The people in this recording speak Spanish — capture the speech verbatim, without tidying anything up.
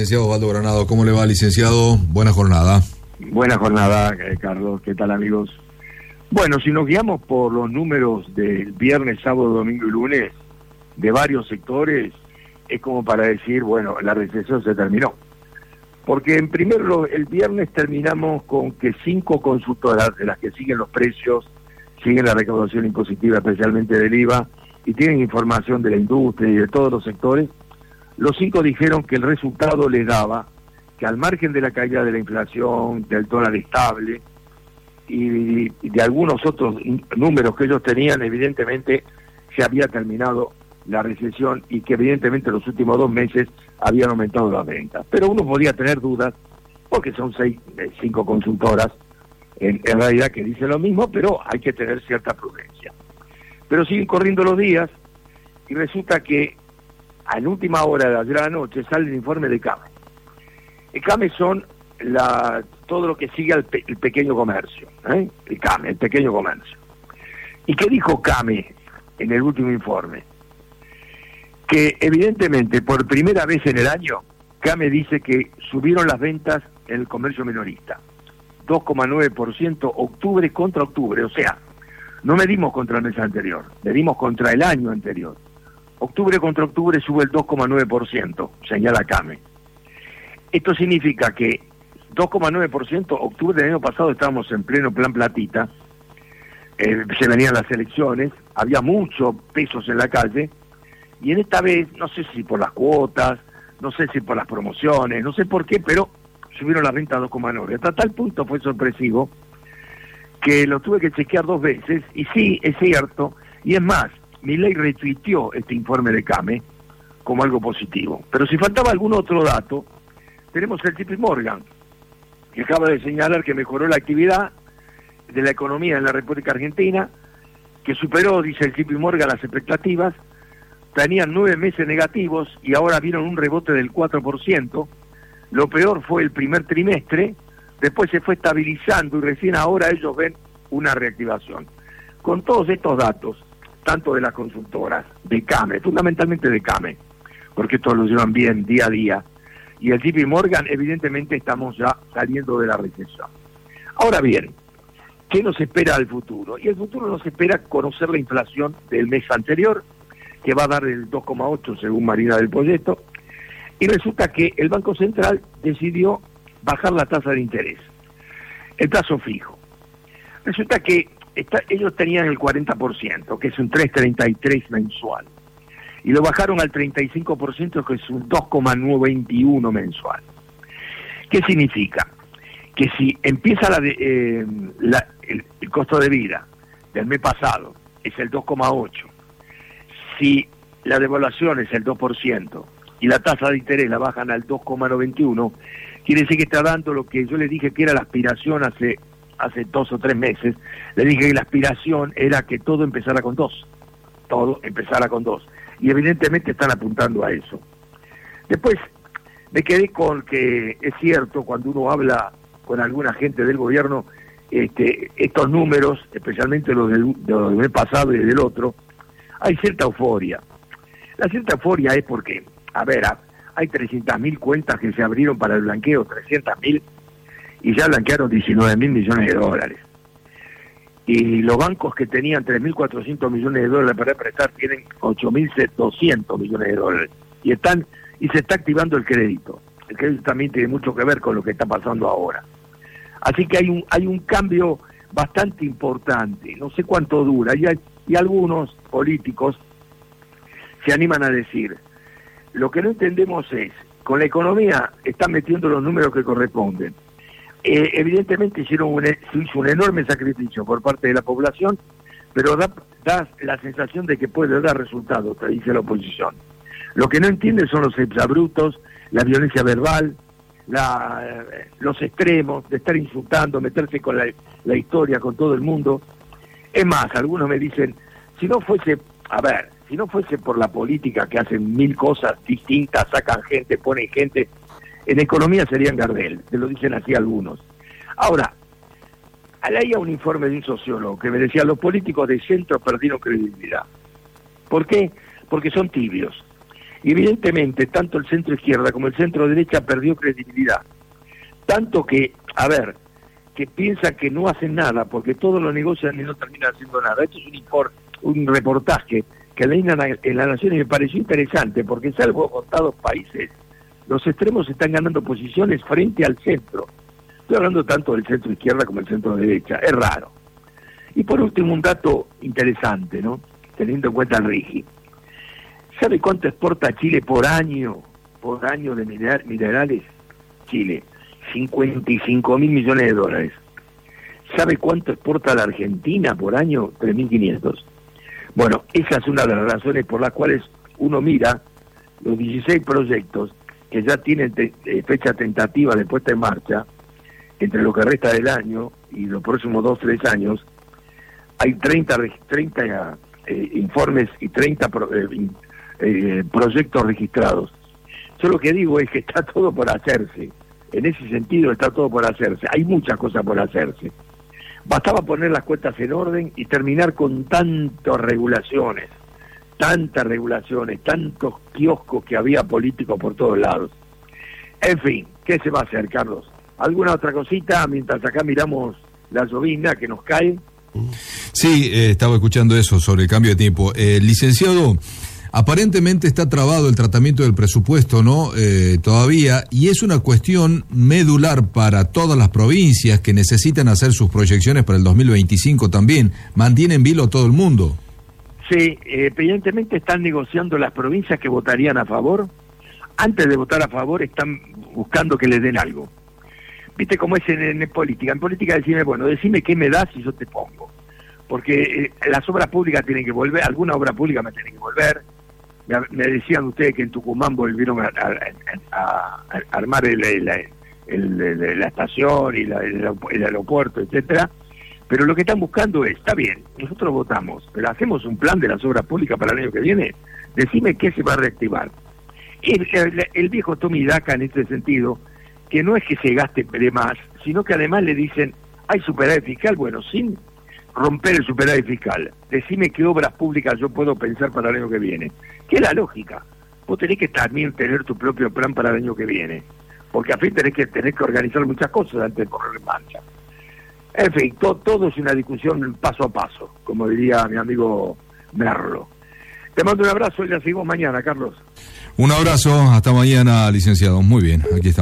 Licenciado Osvaldo Granado, ¿cómo le va, licenciado? Buena jornada. Buena jornada, eh, Carlos. ¿Qué tal, amigos? Bueno, si nos guiamos por los números del viernes, sábado, domingo y lunes de varios sectores, es como para decir, bueno, la recesión se terminó. Porque en primer lugar, el viernes terminamos con que cinco consultoras, de las que siguen los precios, siguen la recaudación impositiva, especialmente del I V A, y tienen información de la industria y de todos los sectores, los cinco dijeron que el resultado les daba que al margen de la caída de la inflación, del dólar estable y de algunos otros números que ellos tenían, evidentemente se había terminado la recesión y que evidentemente en los últimos dos meses habían aumentado las ventas. Pero uno podía tener dudas, porque son seis, cinco consultoras, en, en realidad que dicen lo mismo, pero hay que tener cierta prudencia. Pero siguen corriendo los días y resulta que a la última hora de ayer a la noche sale el informe de CAME. El CAME son la, todo lo que sigue al pe, el pequeño comercio, ¿eh? el CAME, el pequeño comercio. ¿Y qué dijo CAME en el último informe? Que evidentemente por primera vez en el año, CAME dice que subieron las ventas en el comercio minorista, dos coma nueve por ciento octubre contra octubre, o sea, no medimos contra el mes anterior, medimos contra el año anterior. Octubre contra octubre sube el dos coma nueve por ciento, señala CAME. Esto significa que dos coma nueve por ciento, octubre del año pasado estábamos en pleno plan platita, eh, se venían las elecciones, había muchos pesos en la calle, y en esta vez, no sé si por las cuotas, no sé si por las promociones, no sé por qué, pero subieron las ventas a dos coma nueve. Hasta tal punto fue sorpresivo que lo tuve que chequear dos veces, y sí, es cierto, y es más, Milei retuiteó este informe de CAME como algo positivo. Pero si faltaba algún otro dato, tenemos el J P Morgan, que acaba de señalar que mejoró la actividad de la economía en la República Argentina, que superó, dice el J P Morgan, las expectativas, tenían nueve meses negativos y ahora vieron un rebote del cuatro por ciento. Lo peor fue el primer trimestre, después se fue estabilizando y recién ahora ellos ven una reactivación. Con todos estos datos, tanto de las consultoras, de CAME, fundamentalmente de CAME, porque estos lo llevan bien día a día, y el J P Morgan, evidentemente estamos ya saliendo de la recesión. Ahora bien, ¿qué nos espera al futuro? Y el futuro nos espera conocer la inflación del mes anterior, que va a dar el dos coma ocho según Marina del Poyeto, y resulta que el Banco Central decidió bajar la tasa de interés, el plazo fijo. Resulta que Está, ellos tenían el cuarenta por ciento, que es un tres coma treinta y tres mensual, y lo bajaron al treinta y cinco por ciento, que es un dos coma noventa y uno mensual. ¿Qué significa? Que si empieza la de, eh, la, el, el costo de vida del mes pasado es el dos coma ocho, si la devaluación es el dos por ciento y la tasa de interés la bajan al dos coma noventa y uno, quiere decir que está dando lo que yo le dije que era la aspiración hace hace dos o tres meses, le dije que la aspiración era que todo empezara con dos, todo empezara con dos, y evidentemente están apuntando a eso. Después me quedé con que es cierto, cuando uno habla con alguna gente del gobierno, este, estos números, especialmente los del, de los del mes pasado y del otro, hay cierta euforia. La cierta euforia es porque, a ver, hay trescientas mil cuentas que se abrieron para el blanqueo, trescientas mil, y ya blanquearon diecinueve mil millones de dólares. Y los bancos que tenían tres mil cuatrocientos millones de dólares para prestar tienen ocho mil doscientos millones de dólares. Y están y se está activando el crédito. El crédito también tiene mucho que ver con lo que está pasando ahora. Así que hay un hay un cambio bastante importante. No sé cuánto dura. Y, hay, y algunos políticos se animan a decir, lo que no entendemos es, con la economía están metiendo los números que corresponden. Eh, evidentemente hicieron un, se hizo un enorme sacrificio por parte de la población, pero da, da la sensación de que puede dar resultados, te dice la oposición. Lo que no entienden son los exabruptos, la violencia verbal, la, los extremos de estar insultando, meterse con la, la historia, con todo el mundo. Es más, algunos me dicen, si no fuese, a ver, si no fuese por la política que hacen mil cosas distintas, sacan gente, ponen gente, en economía serían Gardel, te lo dicen así algunos. Ahora, leía un informe de un sociólogo que me decía, los políticos de centro perdieron credibilidad. ¿Por qué? Porque son tibios. Y evidentemente, tanto el centro izquierda como el centro derecha perdió credibilidad. Tanto que, a ver, que piensan que no hacen nada, porque todos lo negocian y no terminan haciendo nada. Esto es un, import, un reportaje que leí en La Nación y me pareció interesante, porque salvo contados países, los extremos están ganando posiciones frente al centro. Estoy hablando tanto del centro izquierda como del centro derecha, es raro. Y por último, un dato interesante, ¿no? Teniendo en cuenta el RIGI. ¿Sabe cuánto exporta Chile por año, por año de mineral, minerales? Chile, cincuenta y cinco mil millones de dólares. ¿Sabe cuánto exporta la Argentina por año? tres mil quinientos. Bueno, esa es una de las razones por las cuales uno mira los dieciséis proyectos que ya tienen te, eh, fecha tentativa de puesta en marcha, entre lo que resta del año y los próximos dos, tres años, hay treinta, treinta eh, informes y treinta pro, eh, eh, proyectos registrados. Yo lo que digo es que está todo por hacerse. En ese sentido está todo por hacerse. Hay muchas cosas por hacerse. Bastaba poner las cuentas en orden y terminar con tantas regulaciones, tantas regulaciones, tantos kioscos que había políticos por todos lados. En fin, ¿qué se va a hacer, Carlos? ¿Alguna otra cosita mientras acá miramos la llovizna que nos cae? Sí, eh, estaba escuchando eso sobre el cambio de tiempo. Eh, licenciado, aparentemente está trabado el tratamiento del presupuesto, ¿no? Eh, todavía, y es una cuestión medular para todas las provincias que necesitan hacer sus proyecciones para el dos mil veinticinco también. ¿Mantiene en vilo a todo el mundo? Sí, eh, evidentemente están negociando las provincias que votarían a favor. Antes de votar a favor están buscando que les den algo. ¿Viste cómo es en, en política? En política decime, bueno, decime qué me das y yo te pongo. Porque eh, las obras públicas tienen que volver, alguna obra pública me tienen que volver. Me, me decían ustedes que en Tucumán volvieron a, a, a, a armar el, el, el, el, la estación y la, el, el aeropuerto, etcétera. Pero lo que están buscando es, está bien, nosotros votamos, pero hacemos un plan de las obras públicas para el año que viene. Decime qué se va a reactivar. El, el, el viejo Tommy Daca en este sentido, que no es que se gaste de más, sino que además le dicen, hay superávit fiscal, bueno, sin romper el superávit fiscal, decime qué obras públicas yo puedo pensar para el año que viene. ¿Qué es la lógica? Vos tenés que también tener tu propio plan para el año que viene, porque a fin tenés que, tenés que organizar muchas cosas antes de poner en marcha. En fin, to, todo es una discusión paso a paso, como diría mi amigo Merlo. Te mando un abrazo y la seguimos mañana, Carlos. Un abrazo, hasta mañana, licenciado. Muy bien, aquí estamos.